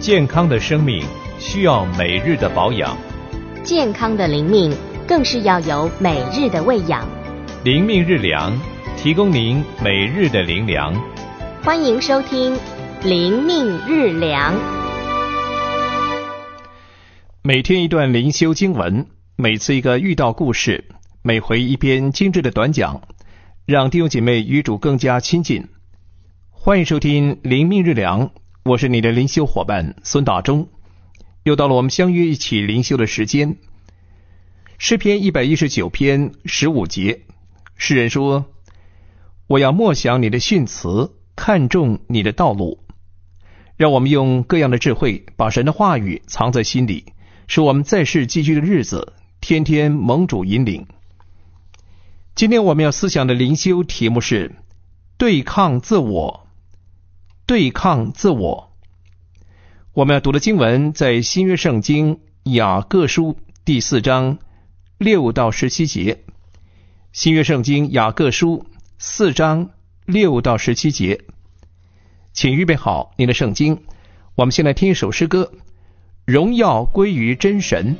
健康的生命需要每日的保养， 健康的灵命更是要有每日的喂养。 灵命日粮，提供您每日的灵粮。 欢迎收听灵命日粮。 每天一段灵修经文，每次一个遇到故事，每回一篇精致的短讲，让弟兄姐妹与主更加亲近。欢迎收听灵命日粮，我是你的灵修伙伴孙大中。又到了我们相约一起灵修的时间。诗篇119篇15节，诗人说：我要默想你的训词，看重你的道路。让我们用各样的智慧，把神的话语藏在心里，使我们在世寄居的日子天天蒙主引领。今天我们要思想的灵修题目是对抗自我。对抗自我。我们要读的经文在新约圣经雅各书第4章6到17节。新约圣经雅各书4章6到17节。请预备好你的圣经，我们先来听一首诗歌，荣耀归于真神。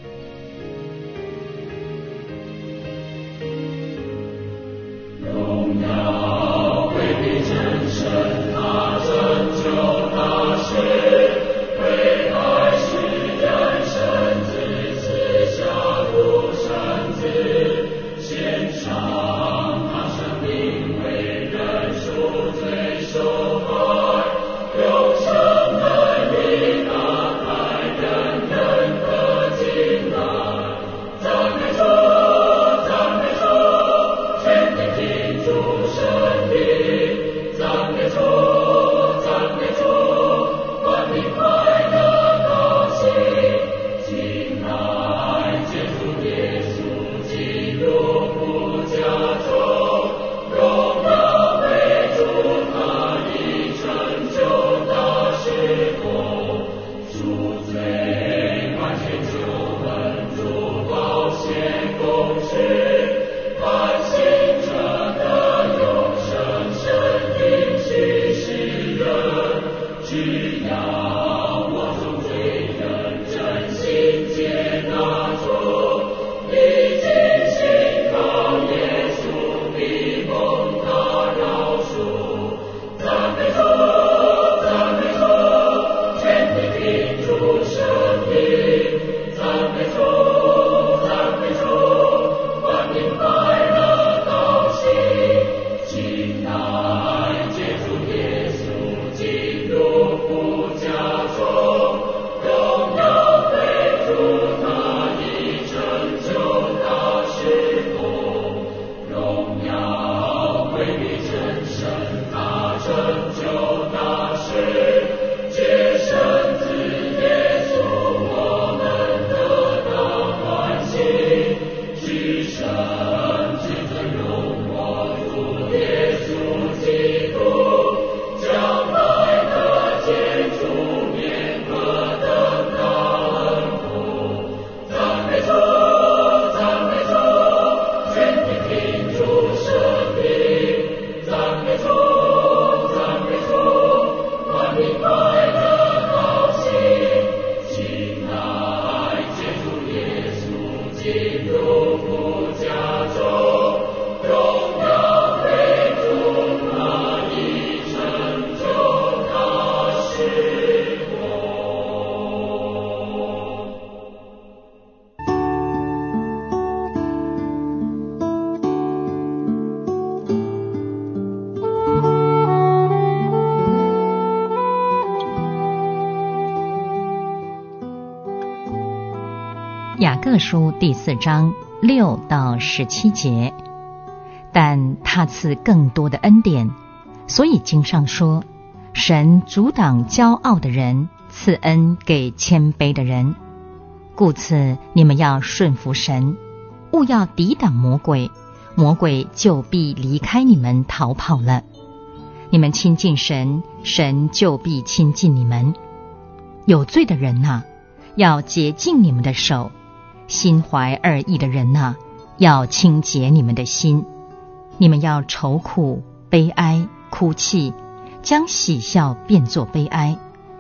雅各书第4章6到17节。但他赐更多的恩典，所以经上说，神阻挡骄傲的人，赐恩给谦卑的人。故此你们要顺服神，勿要抵挡魔鬼，魔鬼就必离开你们逃跑了。你们亲近神，神就必亲近你们。有罪的人啊，要洁净你们的手；心怀二意的人啊，要清洁你们的心。你们要愁苦、悲哀、哭泣，将喜笑变作悲哀，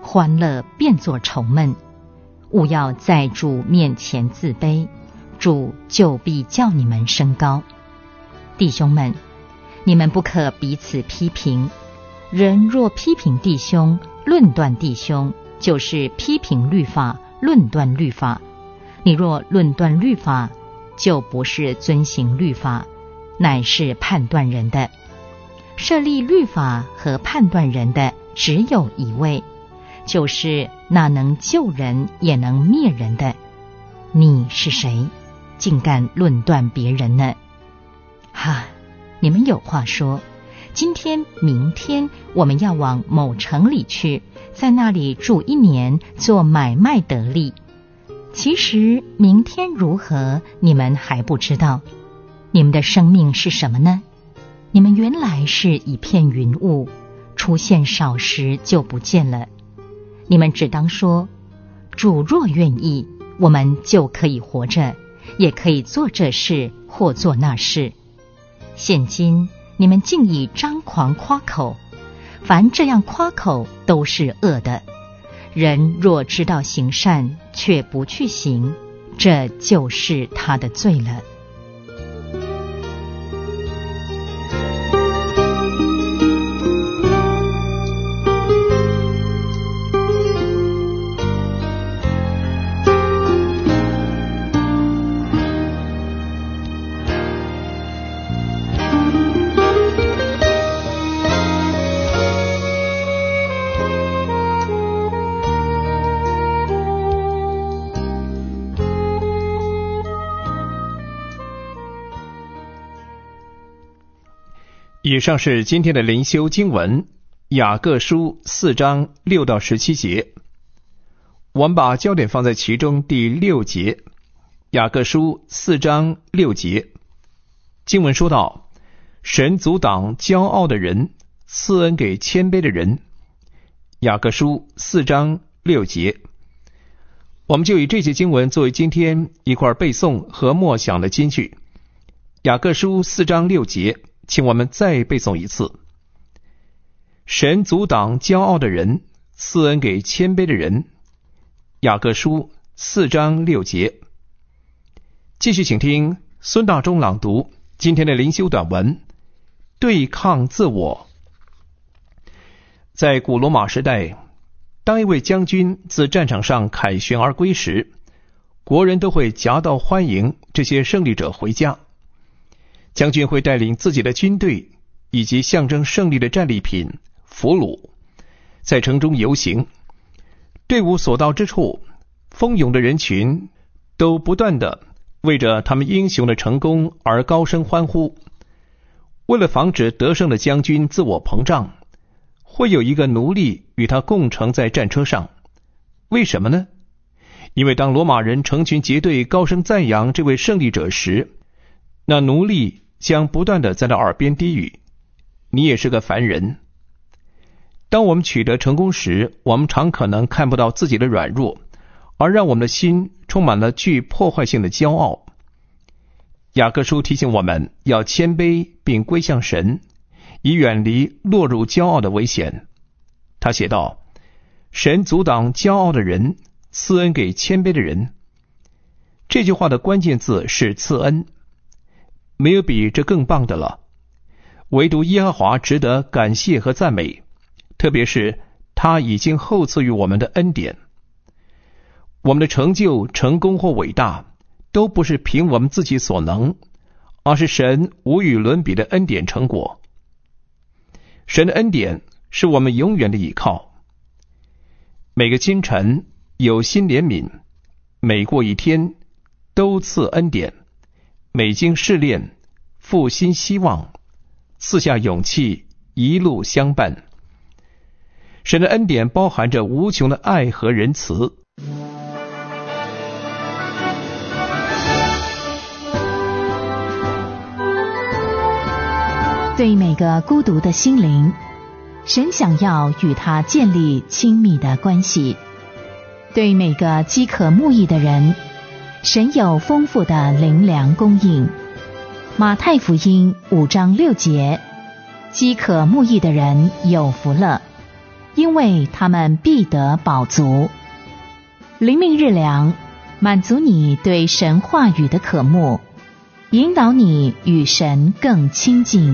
欢乐变作愁闷。勿要在主面前自卑，主就必叫你们升高。弟兄们，你们不可彼此批评。人若批评弟兄，论断弟兄，就是批评律法，论断律法。你若论断律法，就不是遵行律法，乃是判断人的。设立律法和判断人的只有一位，就是那能救人也能灭人的。你是谁，竟敢论断别人呢？哈，你们有话说，今天明天我们要往某城里去，在那里住1年，做买卖得利。其实明天如何，你们还不知道。你们的生命是什么呢？你们原来是一片云雾，出现少时就不见了。你们只当说，主若愿意，我们就可以活着，也可以做这事或做那事。现今你们竟以张狂夸口，凡这样夸口都是恶的。人若知道行善，却不去行，这就是他的罪了。 以上是今天的灵修经文，雅各书4章6到17节。我们把焦点放在其中第6节，雅各书4章6节。经文说到，神阻挡骄傲的人，赐恩给谦卑的人。雅各书4章6节。我们就以这节经文作为今天一块背诵和默想的金句。雅各书4章6节，请我们再背诵一次。神阻挡骄傲的人，赐恩给谦卑的人。雅各书4章6节。继续请听孙大中朗读今天的灵修短文，对抗自我。在古罗马时代，当一位将军自战场上凯旋而归时，国人都会夹道欢迎这些胜利者回家。将军会带领自己的军队以及象征胜利的战利品俘虏，在城中游行。队伍所到之处，蜂拥的人群都不断地为着他们英雄的成功而高声欢呼。为了防止得胜的将军自我膨胀，会有一个奴隶与他共乘在战车上。为什么呢？因为当罗马人成群结队高声赞扬这位胜利者时，那奴隶将不断地在他耳边低语，你也是个凡人。当我们取得成功时，我们常可能看不到自己的软弱，而让我们的心充满了具破坏性的骄傲。雅各书提醒我们要谦卑并归向神，以远离落入骄傲的危险。他写道，神阻挡骄傲的人，赐恩给谦卑的人。这句话的关键字是赐恩，没有比这更棒的了。唯独耶和华值得感谢和赞美，特别是他已经厚赐于我们的恩典。我们的成就、成功或伟大，都不是凭我们自己所能，而是神无与伦比的恩典成果。神的恩典是我们永远的倚靠。每个清晨有新怜悯，每过一天都赐恩典，每经试炼复新希望，赐下勇气，一路相伴。神的恩典包含着无穷的爱和仁慈。 对每个孤独的心灵，神想要与他建立亲密的关系。对每个饥渴慕义的人，神有丰富的灵粮供应。马太福音5章6节，饥渴慕义的人有福了。 因为他们必得饱足。灵命日粮，满足你对神话语的渴慕，引导你与神更亲近。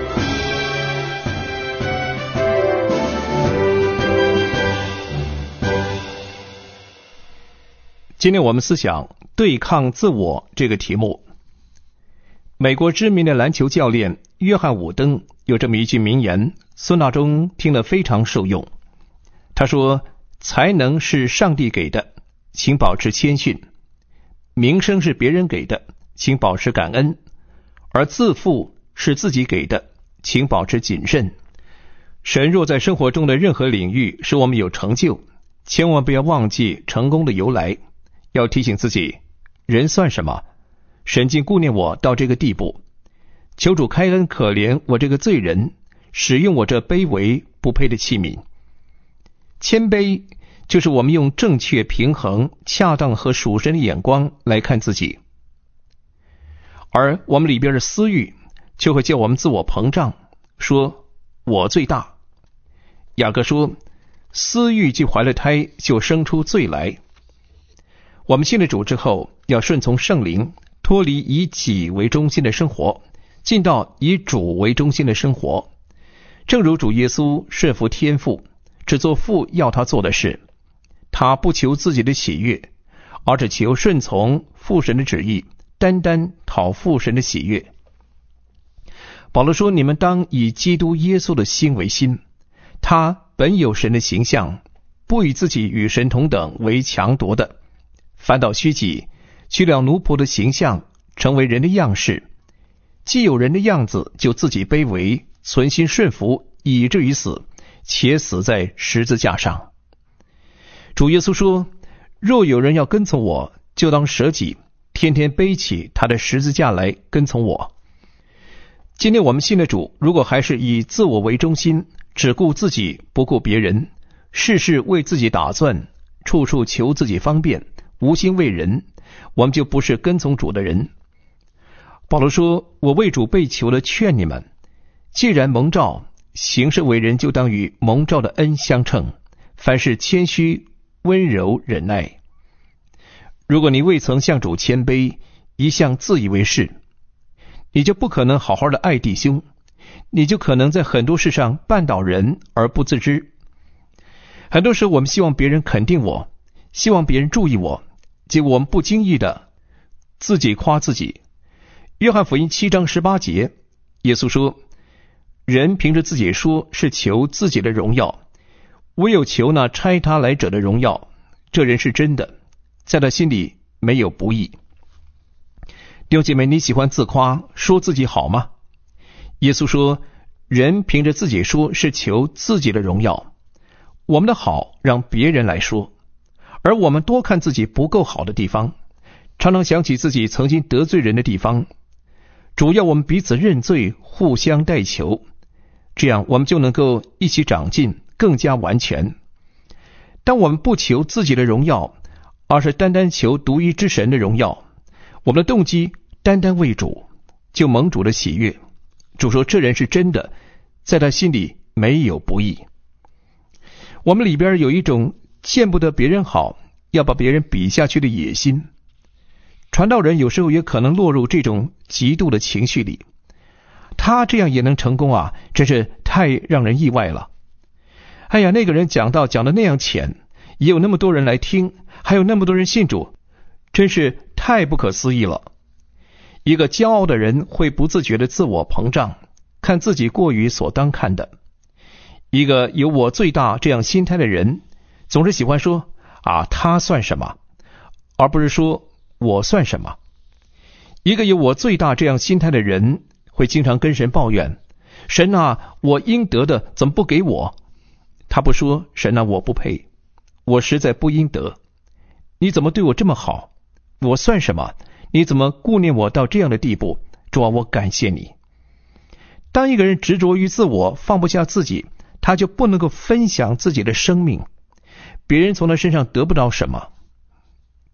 今天我们思想对抗自我这个题目。美国知名的篮球教练约翰伍登有这么一句名言，孙大中听了非常受用。他说，才能是上帝给的，请保持谦逊；名声是别人给的，请保持感恩；而自负是自己给的，请保持谨慎。神若在生活中的任何领域使我们有成就，千万不要忘记成功的由来，要提醒自己，人算什么？神竟顾念我到这个地步，求主开恩可怜我这个罪人，使用我这卑微不配的器皿。谦卑就是我们用正确、平衡、恰当和属神的眼光来看自己，而我们里边的私欲就会叫我们自我膨胀，说我最大。雅各说，私欲既怀了胎，就生出罪来。我们信了主之后，要顺从圣灵，脱离以己为中心的生活，进到以主为中心的生活。正如主耶稣顺服天父，只做父要他做的事，他不求自己的喜悦，而只求顺从父神的旨意，单单讨父神的喜悦。保罗说，你们当以基督耶稣的心为心，他本有神的形象，不以自己与神同等为强夺的，反倒虚己，取了奴仆的形象，成为人的样式。既有人的样子，就自己卑微，存心顺服，以至于死，且死在十字架上。主耶稣说，若有人要跟从我，就当舍己，天天背起他的十字架来跟从我。今天我们信的主，如果还是以自我为中心，只顾自己不顾别人，事事为自己打算，处处求自己方便，无心为人，我们就不是跟从主的人。保罗说，我为主被囚的劝你们，既然蒙召，行事为人就当与蒙召的恩相称，凡事谦虚、温柔、忍耐。如果你未曾向主谦卑，一向自以为是，你就不可能好好的爱弟兄，你就可能在很多事上绊倒人而不自知。很多时候我们希望别人肯定我，希望别人注意我，结果我们不经意的自己夸自己。约翰福音7章18节，耶稣说，人凭着自己说是求自己的荣耀，唯有求那差他来者的荣耀，这人是真的，在他心里没有不义。弟兄姐妹，你喜欢自夸，说自己好吗？耶稣说，人凭着自己说是求自己的荣耀，我们的好让别人来说，而我们多看自己不够好的地方，常常想起自己曾经得罪人的地方。主要我们彼此认罪，互相代求，这样我们就能够一起长进，更加完全。当我们不求自己的荣耀，而是单单求独一之神的荣耀，我们的动机单单为主，就蒙主的喜悦。主说，这人是真的，在他心里没有不义。我们里边有一种见不得别人好，要把别人比下去的野心。传道人有时候也可能落入这种极度的情绪里，他这样也能成功啊，真是太让人意外了。哎呀，那个人讲的那样浅，也有那么多人来听，还有那么多人信主，真是太不可思议了。一个骄傲的人会不自觉的自我膨胀，看自己过于所当看的。一个有我最大这样心态的人，总是喜欢说他算什么，而不是说我算什么。一个有我最大这样心态的人，会经常跟神抱怨，神啊，我应得的怎么不给我？他不说，神啊，我不配，我实在不应得，你怎么对我这么好？我算什么？你怎么顾念我到这样的地步？主啊，我感谢你。当一个人执着于自我，放不下自己，他就不能够分享自己的生命，别人从他身上得不到什么。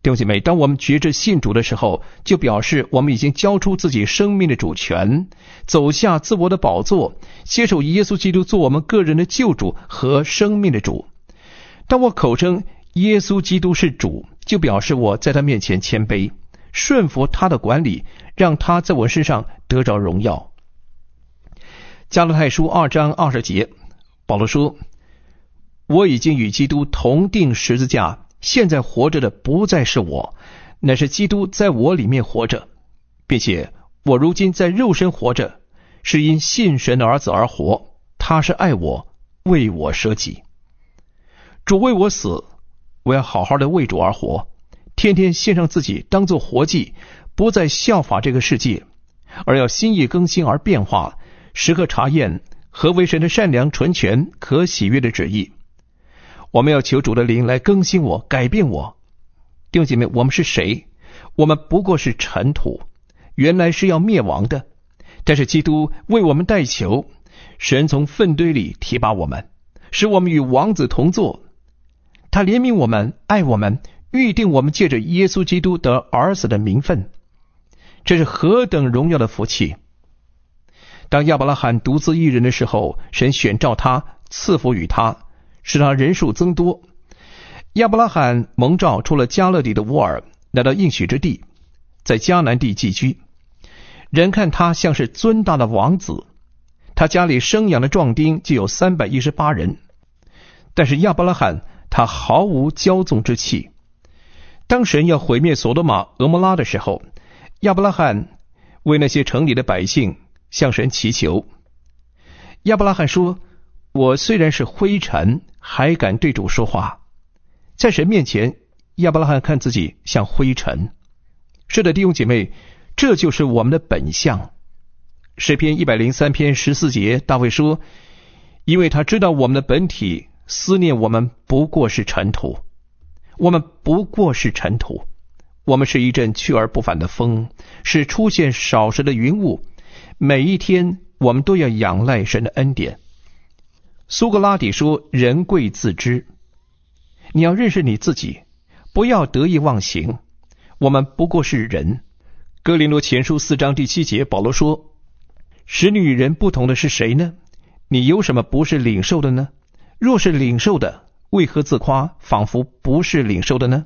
弟兄姐妹，当我们觉知信主的时候，就表示我们已经交出自己生命的主权，走下自我的宝座，接受耶稣基督做我们个人的救主和生命的主。当我口称耶稣基督是主，就表示我在他面前谦卑，顺服他的管理，让他在我身上得着荣耀。加拉太书2章20节，保罗说，我已经与基督同定十字架，现在活着的不再是我，乃是基督在我里面活着，并且我如今在肉身活着，是因信神的儿子而活，他是爱我，为我舍己。主为我死，我要好好的为主而活，天天献上自己当作活祭，不再效法这个世界，而要心意更新而变化，时刻查验何为神的善良、纯全、可喜悦的旨意。我们要求主的灵来更新我、改变我。弟兄姐妹，我们是谁？我们不过是尘土，原来是要灭亡的，但是基督为我们代求，神从粪堆里提拔我们，使我们与王子同坐。他怜悯我们，爱我们，预定我们借着耶稣基督得儿子的名分。这是何等荣耀的福气！当亚伯拉罕独自一人的时候，神选召他，赐福与他，使他人数增多。亚伯拉罕蒙召出了迦勒底的乌尔，来到应许之地，在迦南地寄居。人看他像是尊大的王子，他家里生养的壮丁就有318人。但是亚伯拉罕他毫无骄纵之气。当神要毁灭所多玛、俄摩拉的时候，亚伯拉罕为那些城里的百姓向神祈求。亚伯拉罕说，我虽然是灰尘，还敢对主说话。在神面前，亚伯拉罕看自己像灰尘。是的，弟兄姐妹，这就是我们的本相。诗篇103篇14节，大卫说，因为他知道我们的本体，思念我们不过是尘土。我们不过是尘土，我们是一阵去而不返的风，是出现少时的云雾。每一天我们都要仰赖神的恩典。苏格拉底说，人贵自知。你要认识你自己，不要得意忘形。我们不过是人。哥林多前书4章第7节，保罗说，使你与人不同的是谁呢？你有什么不是领受的呢？若是领受的，为何自夸，仿佛不是领受的呢？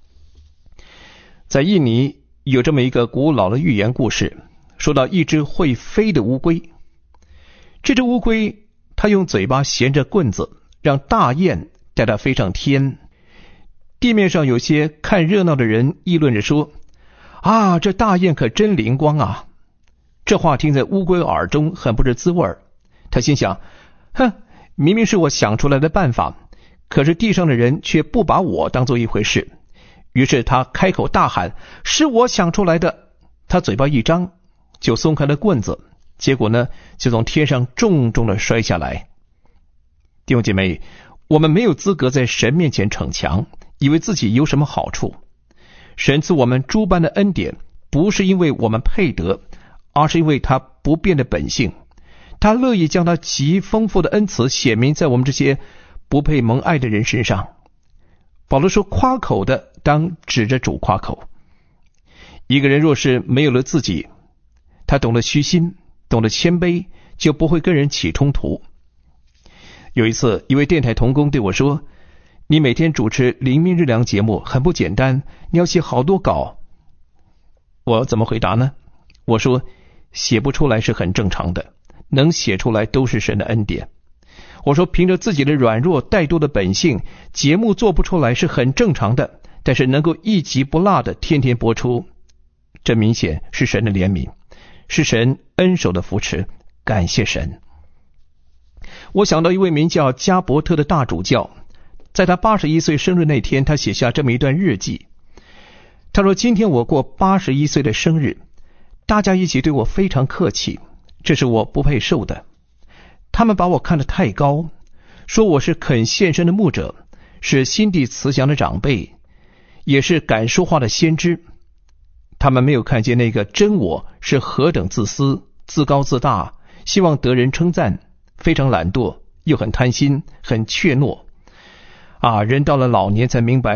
在印尼有这么一个古老的寓言故事，说到一只会飞的乌龟。这只乌龟它用嘴巴衔着棍子，让大雁带它飞上天。地面上有些看热闹的人议论着说，啊，这大雁可真灵光啊！这话听在乌龟耳中很不是滋味。他心想，哼，明明是我想出来的办法，可是地上的人却不把我当做一回事。于是他开口大喊，是我想出来的。他嘴巴一张，就松开了棍子，结果呢，就从天上重重的摔下来。弟兄姐妹，我们没有资格在神面前逞强，以为自己有什么好处。神赐我们诸般的恩典，不是因为我们配得，而是因为他不变的本性。他乐意将他极丰富的恩慈显明在我们这些不配蒙爱的人身上。保罗说，夸口的当指着主夸口。一个人若是没有了自己，他懂得虚心，懂得谦卑，就不会跟人起冲突。有一次，一位电台同工对我说，你每天主持灵命日粮节目很不简单，你要写好多稿。我怎么回答呢？我说，写不出来是很正常的，能写出来都是神的恩典。我说，凭着自己的软弱怠惰的本性，节目做不出来是很正常的，但是能够一集不落的天天播出，这明显是神的怜悯，是神恩手的扶持，感谢神。我想到一位名叫加伯特的大主教，在他81岁生日那天，他写下这么一段日记。他说，今天我过81岁的生日，大家一起对我非常客气，这是我不配受的。他们把我看得太高，说我是肯献身的牧者，是心地慈祥的长辈，也是敢说话的先知。他们没有看见那个真我是何等自私、自高自大，希望得人称赞，非常懒惰，又很贪心，很怯懦。人到了老年才明白，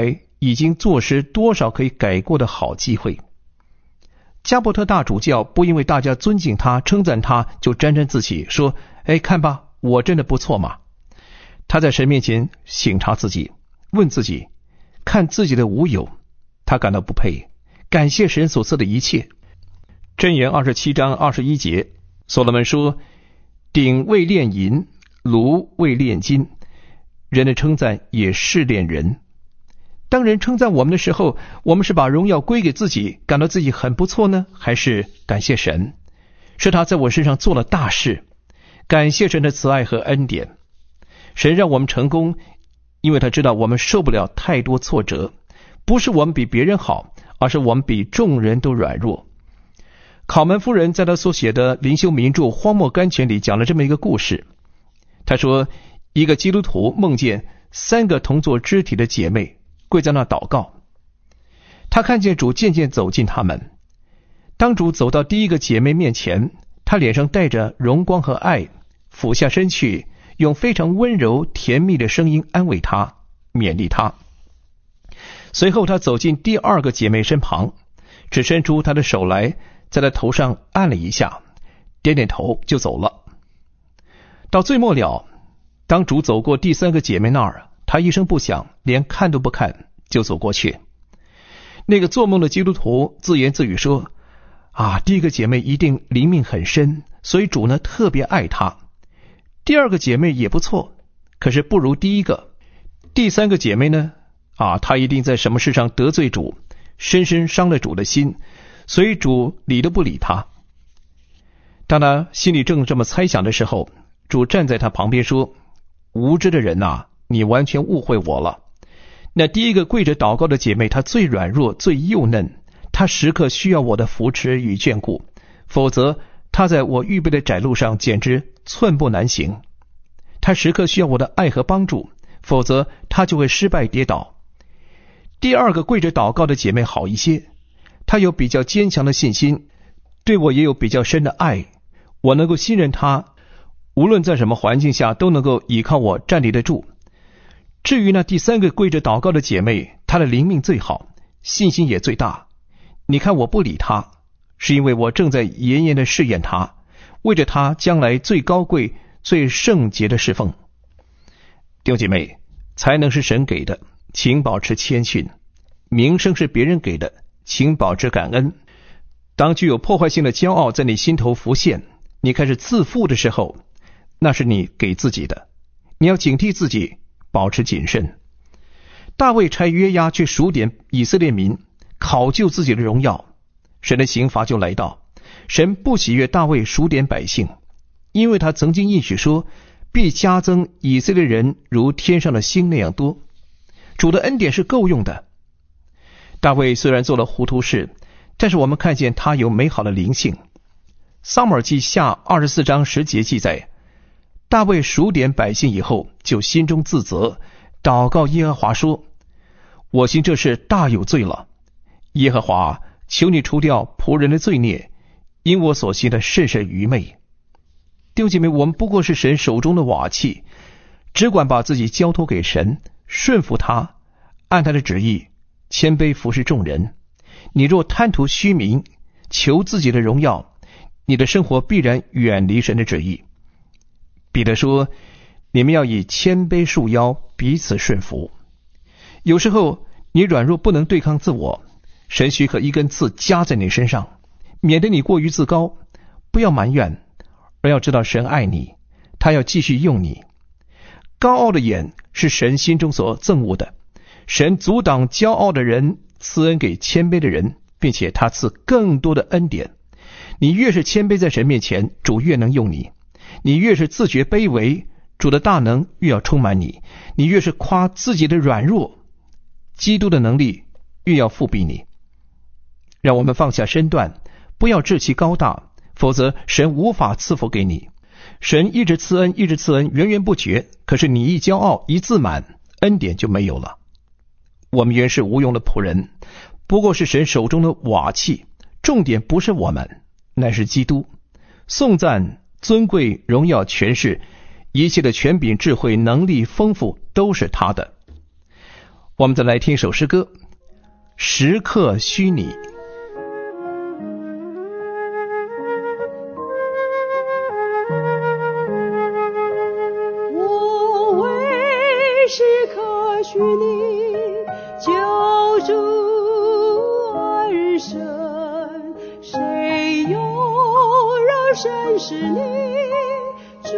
已经坐实多少可以改过的好机会。加伯特大主教不因为大家尊敬他称赞他就沾沾自喜说，看吧，我真的不错嘛。他在神面前省察自己，问自己，看自己的无有，他感到不配，感谢神所赐的一切。箴言27章21节，所罗门说，鼎为炼银，炉为炼金，人的称赞也试炼人。当人称赞我们的时候，我们是把荣耀归给自己，感到自己很不错呢，还是感谢神，是他在我身上做了大事，感谢神的慈爱和恩典。神让我们成功，因为他知道我们受不了太多挫折，不是我们比别人好，而是我们比众人都软弱。考门夫人在他所写的灵修名著《荒漠甘泉》里讲了这么一个故事。他说，一个基督徒梦见3个同作肢体的姐妹跪在那祷告，他看见主渐渐走近他们。当主走到第一个姐妹面前，他脸上带着荣光和爱，俯下身去，用非常温柔甜蜜的声音安慰她，勉励她。随后他走进第2个姐妹身旁，只伸出他的手来，在她头上按了一下，点点头就走了。到最末了，当主走过第3个姐妹那儿，他一声不响，连看都不看就走过去。那个做梦的基督徒自言自语说，第一个姐妹一定灵命很深，所以主呢特别爱她。第2个姐妹也不错，可是不如第1个。第3个姐妹呢，她一定在什么事上得罪主，深深伤了主的心，所以主理都不理她。当他心里正这么猜想的时候，主站在他旁边说，无知的人啊，你完全误会我了。那第1个跪着祷告的姐妹，她最软弱最幼嫩，她时刻需要我的扶持与眷顾，否则她在我预备的窄路上简直寸步难行。她时刻需要我的爱和帮助，否则她就会失败跌倒。第2个跪着祷告的姐妹好一些，她有比较坚强的信心，对我也有比较深的爱，我能够信任她，无论在什么环境下都能够依靠我站立得住。至于那第3个跪着祷告的姐妹，她的灵命最好，信心也最大。你看我不理她，是因为我正在严严的试验她，为着她将来最高贵最圣洁的侍奉。弟兄姐妹，才能是神给的，请保持谦逊；名声是别人给的，请保持感恩。当具有破坏性的骄傲在你心头浮现，你开始自负的时候，那是你给自己的，你要警惕自己，保持谨慎。大卫差约押去数点以色列民，考究自己的荣耀，神的刑罚就来到。神不喜悦大卫数点百姓，因为他曾经应许说，必加增以色列人如天上的星那样多。主的恩典是够用的。大卫虽然做了糊涂事，但是我们看见他有美好的灵性。撒母耳记下24章10节记载，大卫数点百姓以后，就心中自责，祷告耶和华说，我行这事大有罪了，耶和华，求你除掉仆人的罪孽，因我所行的甚是愚昧。弟兄姐妹，我们不过是神手中的瓦器，只管把自己交托给神，顺服他，按他的旨意谦卑服侍众人。你若贪图虚名，求自己的荣耀，你的生活必然远离神的旨意。彼得说，你们要以谦卑束腰，彼此顺服。有时候你软弱不能对抗自我，神许可一根刺加在你身上，免得你过于自高。不要埋怨，而要知道神爱你，他要继续用你。高傲的眼是神心中所憎恶的，神阻挡骄傲的人，赐恩给谦卑的人，并且他赐更多的恩典。你越是谦卑在神面前，主越能用你；你越是自觉卑微，主的大能越要充满你；你越是夸自己的软弱，基督的能力越要复庇你。让我们放下身段，不要志气高大，否则神无法赐福给你。神一直赐恩，一直赐恩，源源不绝，可是你一骄傲，一自满，恩典就没有了。我们原是无用的仆人，不过是神手中的瓦器，重点不是我们，乃是基督。颂赞、尊贵、荣耀、权势，一切的权柄、智慧、能力、丰富都是他的。 我们再来听一首诗歌，时刻虚拟。 我为时刻虚拟，救主而生，谁又让神使你？主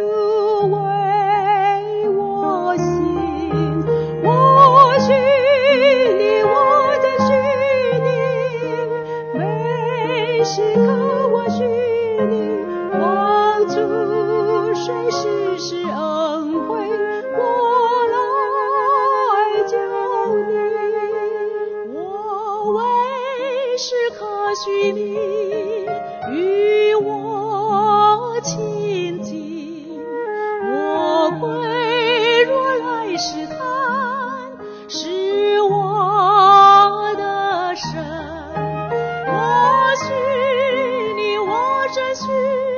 为我心，我虚拟，我在虚拟，每时刻我虚拟，望主随时是恩惠，我来救你。我为时刻虚拟，与我亲近，我归若来试探，是我的神。我虚拟，我真虚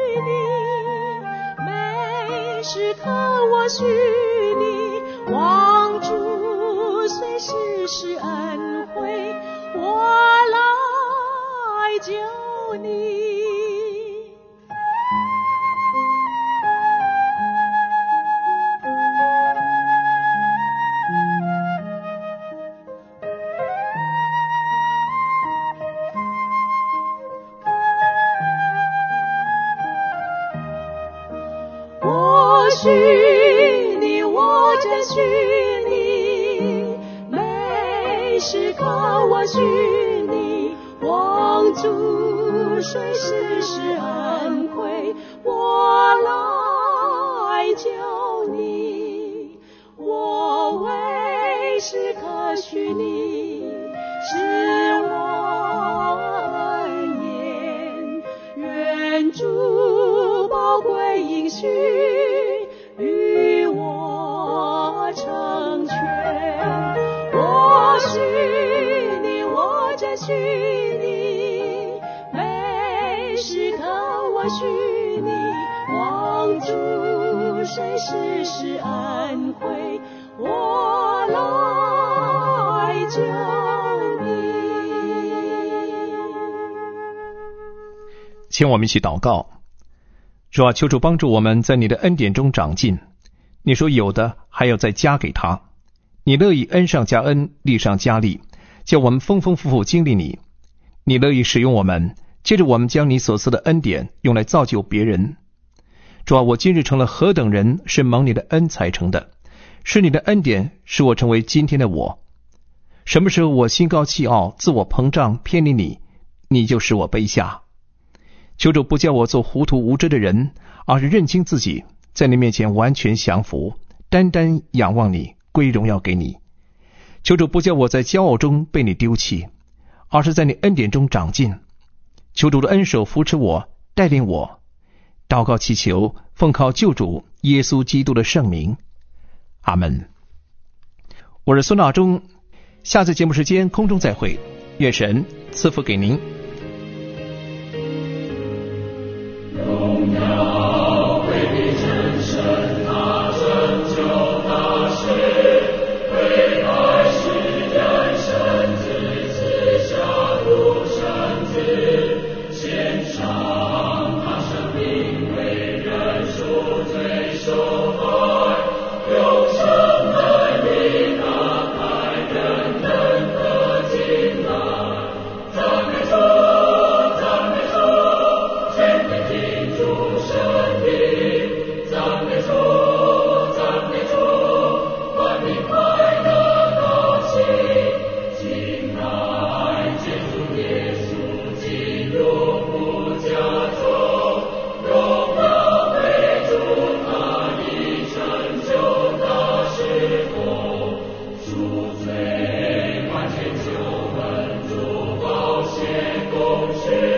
拟，每时刻我虚拟，望主随时是恩惠，我来救你。我虚拟，我真虚拟，每时刻我虚拟，望主随时是恩惠，我来救你。我为时刻虚拟，是我恩言，愿主宝贵应许与我成全。我虚拟，我真虚拟，每时刻我虚拟，望主随时是恩惠，我来救你。 请我们一起祷告。主啊，求主帮助我们在你的恩典中长进，你说有的还要再加给他，你乐意恩上加恩，利上加利，叫我们丰丰富富经历你。你乐意使用我们，接着我们将你所赐的恩典用来造就别人。主啊，我今日成了何等人，是蒙你的恩才成的，是你的恩典使我成为今天的我。什么时候我心高气傲，自我膨胀，偏离你，你就使我卑下。求主不叫我做糊涂无知的人，而是认清自己，在你面前完全降服，单单仰望你，归荣耀给你。求主不叫我在骄傲中被你丢弃，而是在你恩典中长进。求主的恩手扶持我，带领我。祷告祈求，奉靠救主耶稣基督的圣名，阿们。我是孙大中，下次节目时间空中再会，愿神赐福给您。 是